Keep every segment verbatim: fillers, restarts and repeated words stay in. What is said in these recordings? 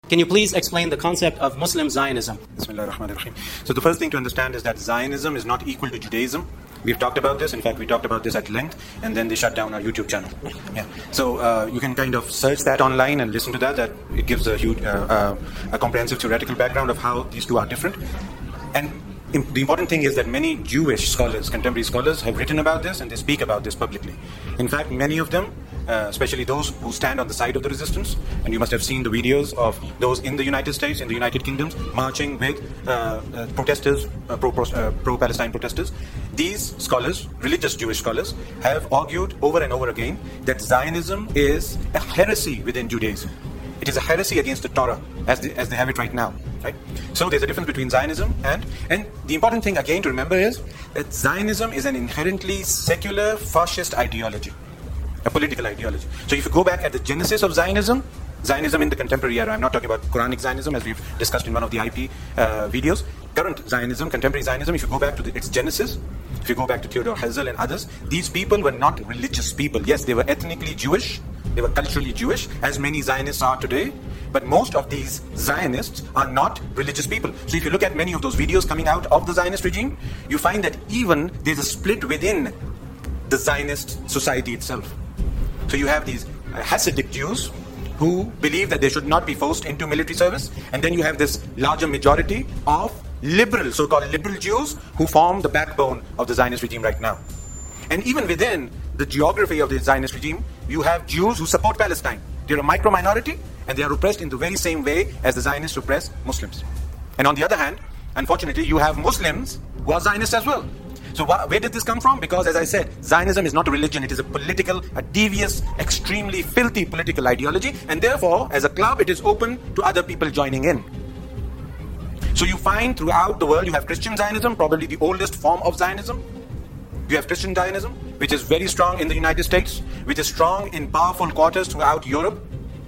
Can you please explain the concept of Muslim Zionism? Bismillah ar-Rahman ar-Rahim. So the first thing to understand is that Zionism is not equal to Judaism. We've talked about this. In fact, we talked about this at length, and then they shut down our YouTube channel. Yeah. So uh, you can kind of search that online and listen to that. That it gives a huge, uh, uh, a comprehensive theoretical background of how these two are different. And the important thing is that many Jewish scholars, contemporary scholars, have written about this and they speak about this publicly. In fact, many of them, uh, especially those who stand on the side of the resistance, and you must have seen the videos of those in the United States, in the United Kingdom, marching with uh, uh, protesters, uh, pro, uh, pro-Palestine protesters. These scholars, religious Jewish scholars, have argued over and over again that Zionism is a heresy within Judaism. It is a heresy against the Torah, as they, as they have it right now. Right? So there's a difference between Zionism and... And the important thing again to remember is that Zionism is an inherently secular fascist ideology, a political ideology. So if you go back at the genesis of Zionism, Zionism in the contemporary era, I'm not talking about Quranic Zionism as we've discussed in one of the I P uh, videos. Current Zionism, contemporary Zionism, if you go back to the, its genesis, if you go back to Theodor Herzl and others, these people were not religious people. Yes, they were ethnically Jewish, they were culturally Jewish, as many Zionists are today. But most of these Zionists are not religious people. So if you look at many of those videos coming out of the Zionist regime, you find that even there's a split within the Zionist society itself. So you have these uh, Hasidic Jews who believe that they should not be forced into military service. And then you have this larger majority of liberal, so-called liberal Jews who form the backbone of the Zionist regime right now. And even within the geography of the Zionist regime, you have Jews who support Palestine. They're a micro-minority, and they are oppressed in the very same way as the Zionists oppress Muslims. And on the other hand, unfortunately, you have Muslims who are Zionists as well. So wh- where did this come from? Because, as I said, Zionism is not a religion. It is a political, a devious, extremely filthy political ideology. And therefore, as a club, it is open to other people joining in. So you find throughout the world, you have Christian Zionism, probably the oldest form of Zionism. You have Christian Zionism, which is very strong in the United States, which is strong in powerful quarters throughout Europe.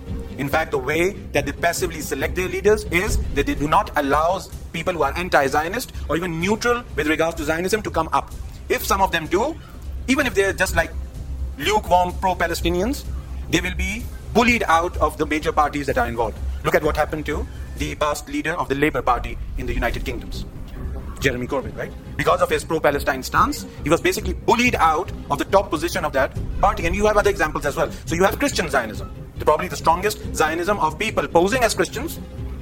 In fact, the way that they passively select their leaders is that they do not allow people who are anti-Zionist or even neutral with regards to Zionism to come up. If some of them do, even if they're just like lukewarm pro-Palestinians, they will be bullied out of the major parties that are involved. Look at what happened to the past leader of the Labour Party in the United Kingdom, Jeremy Corbyn, right? Because of his pro-Palestine stance, he was basically bullied out of the top position of that party. And you have other examples as well. So you have Christian Zionism, probably the strongest Zionism of people posing as Christians,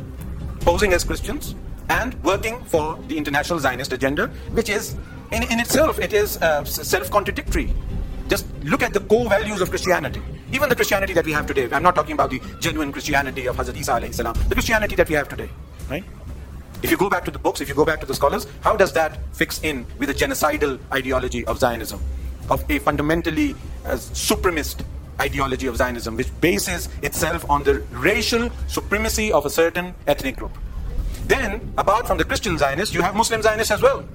posing as Christians, and working for the international Zionist agenda, which is, in, in itself, it is uh, self-contradictory. Just look at the core values of Christianity. Even the Christianity that we have today. I'm not talking about the genuine Christianity of Hazrat Isa alayhi salam. The Christianity that we have today, right? If you go back to the books, if you go back to the scholars, how does that fix in with the genocidal ideology of Zionism, of a fundamentally uh, supremacist ideology of Zionism, which bases itself on the racial supremacy of a certain ethnic group? Then, apart from the Christian Zionists, you have Muslim Zionists as well.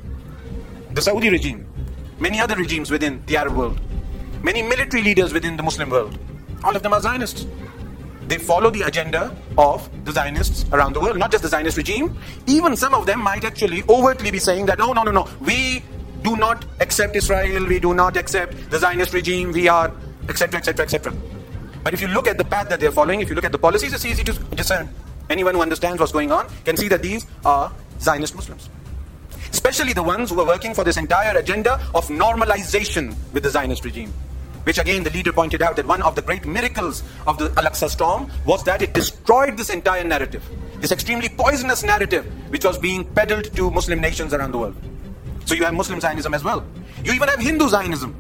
The Saudi regime, many other regimes within the Arab world, many military leaders within the Muslim world, all of them are Zionists. They follow the agenda of the Zionists around the world, not just the Zionist regime. Even some of them might actually overtly be saying that, oh, no, no, no, we do not accept Israel, we do not accept the Zionist regime, we are, et cetera, et cetera, et cetera. But if you look at the path that they're following, if you look at the policies, it's easy to discern. Anyone who understands what's going on can see that these are Zionist Muslims. Especially the ones who are working for this entire agenda of normalization with the Zionist regime. Which again, the leader pointed out that one of the great miracles of the Al-Aqsa storm was that it destroyed this entire narrative. This extremely poisonous narrative which was being peddled to Muslim nations around the world. So you have Muslim Zionism as well. You even have Hindu Zionism.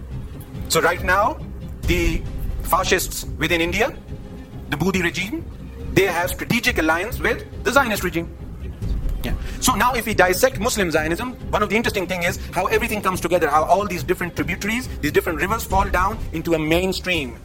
So right now, the fascists within India, the Modi regime, they have strategic alliance with the Zionist regime. Yeah. So now if we dissect Muslim Zionism, one of the interesting things is how everything comes together, how all these different tributaries, these different rivers fall down into a mainstream.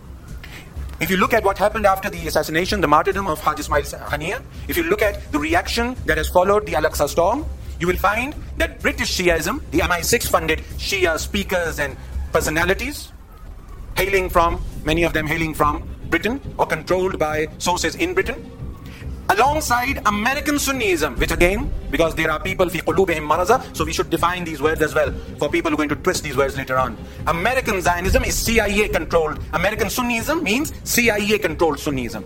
If you look at what happened after the assassination, the martyrdom of Haji Ismail Haniyeh, if you look at the reaction that has followed the Al-Aqsa storm, you will find that British Shiaism, the M I six funded Shia speakers and personalities, hailing from, many of them hailing from Britain or controlled by sources in Britain, alongside American Sunnism, which again, because there are people fi qulubihim maraza, so we should define these words as well for people who are going to twist these words later on. American Zionism is C I A controlled. American Sunnism means C I A controlled Sunnism.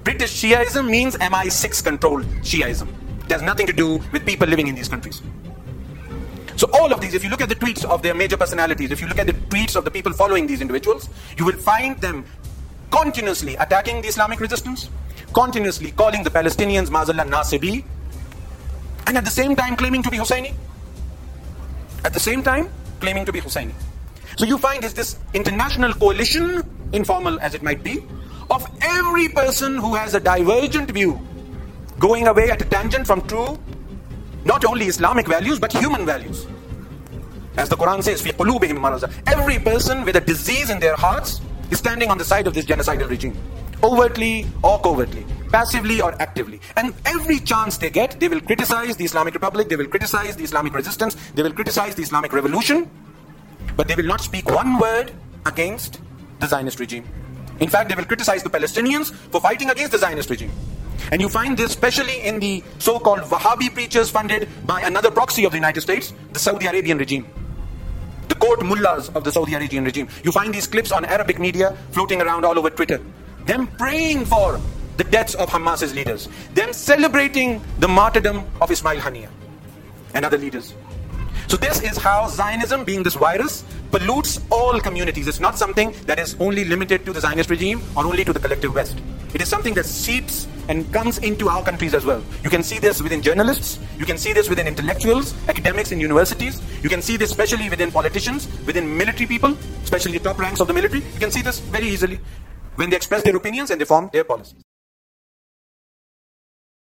British Shiaism means M I six controlled Shiaism. It has nothing to do with people living in these countries. So all of these, if you look at the tweets of their major personalities, if you look at the tweets of the people following these individuals, you will find them continuously attacking the Islamic resistance, continuously calling the Palestinians Mazallah Nasibi, and at the same time claiming to be Husseini. At the same time claiming to be Husseini. So you find is this international coalition, informal as it might be, of every person who has a divergent view, going away at a tangent from true, not only Islamic values, but human values. As the Quran says, فِي قُلُوبِهِمْ مَرَضٌ. Every person with a disease in their hearts is standing on the side of this genocidal regime. Overtly or covertly, passively or actively. And every chance they get, they will criticize the Islamic Republic, they will criticize the Islamic resistance, they will criticize the Islamic revolution, but they will not speak one word against the Zionist regime. In fact, they will criticize the Palestinians for fighting against the Zionist regime. And you find this especially in the so-called Wahhabi preachers funded by another proxy of the United States, the Saudi Arabian regime. The court mullahs of the Saudi Arabian regime. You find these clips on Arabic media floating around all over Twitter. Them praying for the deaths of Hamas's leaders. Them celebrating the martyrdom of Ismail Haniyeh and other leaders. So this is how Zionism, being this virus, pollutes all communities. It's not something that is only limited to the Zionist regime or only to the collective West. It is something that seeps and comes into our countries as well. You can see this within journalists, you can see this within intellectuals, academics in universities, you can see this especially within politicians, within military people, especially the top ranks of the military. You can see this very easily when they express their opinions and they form their policies.